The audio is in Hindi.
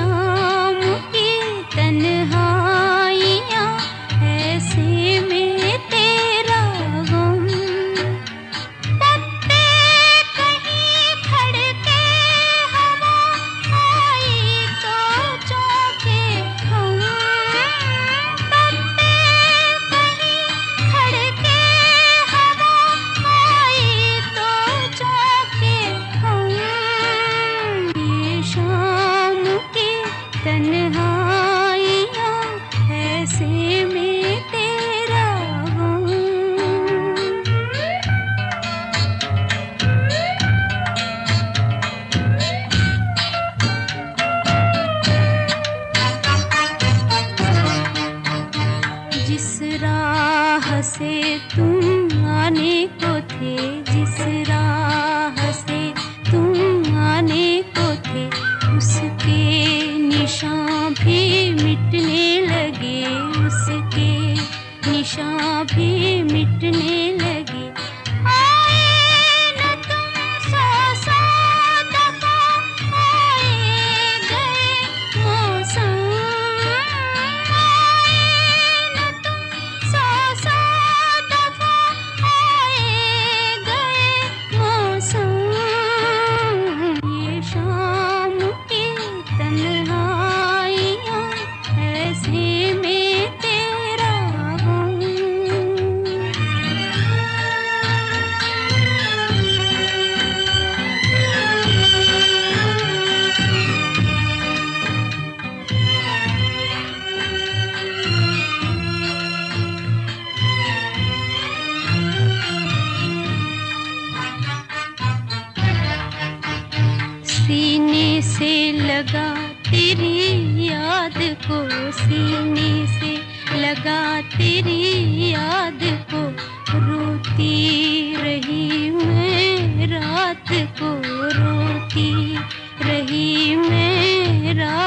शाम की तन्हाइयाँ, ऐसे में तेरा गम। पत्ते कहीं खड़के हवा आई तो चौंके हम। पत्ते कहीं खड़के हवा आई तो चौंके हम। ये शाम की तन्हाइयाँ, ऐसे में तेरा गम। जिस राह से तुम आने को थे, जिस राह से तुम आने को थे, उसके निशान भी मिटने लगे, उसके निशान भी मिटने लगे। आए न तुम सौ दफा, आए गए मौसम। आए न तुम सौ दफा, आए गए मौसम। ये शाम की तन्हाइयाँ, ऐसे में तेरा गम। सीने से लगा तेरी याद को, सीने से लगा तेरी याद को, रोती रही मैं रात को, रोती रही मैं रात